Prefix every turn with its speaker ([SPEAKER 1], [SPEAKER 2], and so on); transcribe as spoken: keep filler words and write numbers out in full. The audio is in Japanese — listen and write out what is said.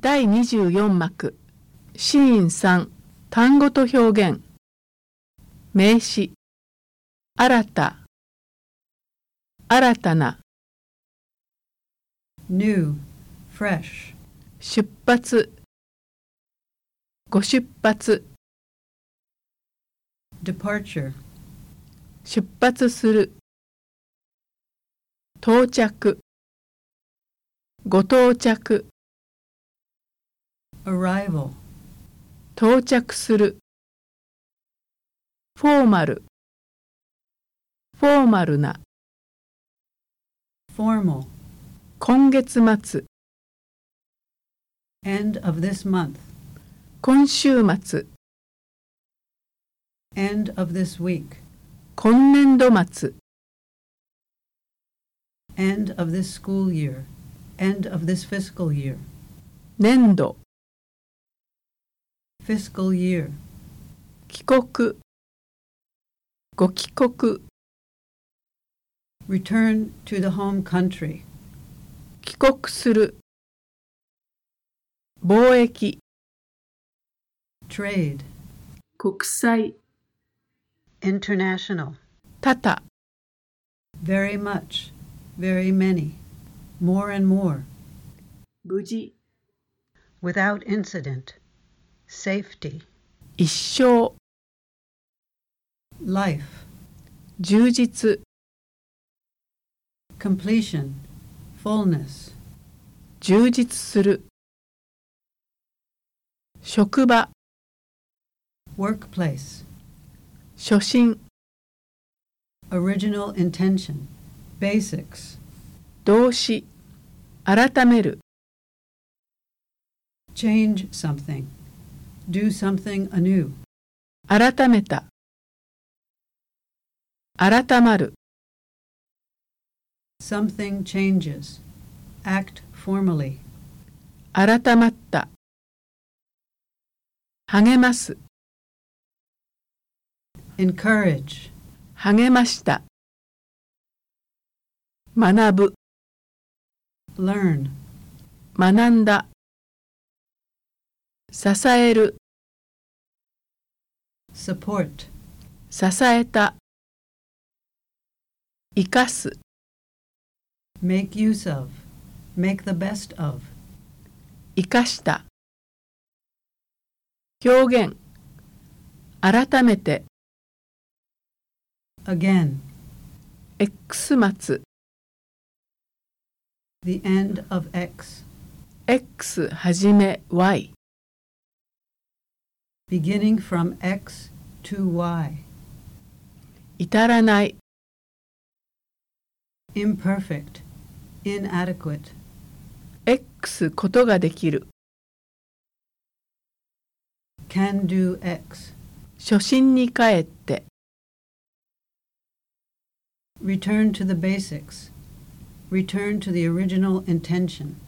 [SPEAKER 1] だいにじゅうよん幕シーンさん単語と表現名詞新た新たな
[SPEAKER 2] new, fresh,
[SPEAKER 1] 出発ご出発
[SPEAKER 2] departure,
[SPEAKER 1] 出発する到着ご到着
[SPEAKER 2] arrival,
[SPEAKER 1] 到着するフォーマルフォーマルな
[SPEAKER 2] formal,
[SPEAKER 1] 今月末
[SPEAKER 2] end of this month,
[SPEAKER 1] 今週末
[SPEAKER 2] end of this week,
[SPEAKER 1] 今年度末
[SPEAKER 2] end of this school year, end of this fiscal year,
[SPEAKER 1] 年度
[SPEAKER 2] fiscal year,
[SPEAKER 1] 帰国ご帰国
[SPEAKER 2] return to the home country,
[SPEAKER 1] 帰国する貿易
[SPEAKER 2] trade,
[SPEAKER 1] 国際
[SPEAKER 2] international,
[SPEAKER 1] 多々
[SPEAKER 2] very much, very many, more and more,
[SPEAKER 1] 無事
[SPEAKER 2] without incident, safety,
[SPEAKER 1] 一生
[SPEAKER 2] life,
[SPEAKER 1] 充実
[SPEAKER 2] completion, fullness,
[SPEAKER 1] 充実する職場
[SPEAKER 2] workplace,
[SPEAKER 1] 初心
[SPEAKER 2] original intention, basics,
[SPEAKER 1] 動詞改める
[SPEAKER 2] change something, do something anew,
[SPEAKER 1] 改めた改まる
[SPEAKER 2] something changes, act formally,
[SPEAKER 1] 改まった励ます
[SPEAKER 2] encourage,
[SPEAKER 1] 励ました学ぶ
[SPEAKER 2] learn,
[SPEAKER 1] 学んだ支える
[SPEAKER 2] support,
[SPEAKER 1] 支えた生かす
[SPEAKER 2] make use of, make the best of,
[SPEAKER 1] 生かした表現改めて
[SPEAKER 2] again,
[SPEAKER 1] X 末
[SPEAKER 2] the end of X,
[SPEAKER 1] X はじめ Y
[SPEAKER 2] beginning from X to Y,
[SPEAKER 1] 至らない
[SPEAKER 2] imperfect, inadequate,
[SPEAKER 1] X ことができる
[SPEAKER 2] can do X,
[SPEAKER 1] 初心に帰って
[SPEAKER 2] return to the basics, return to the original intention.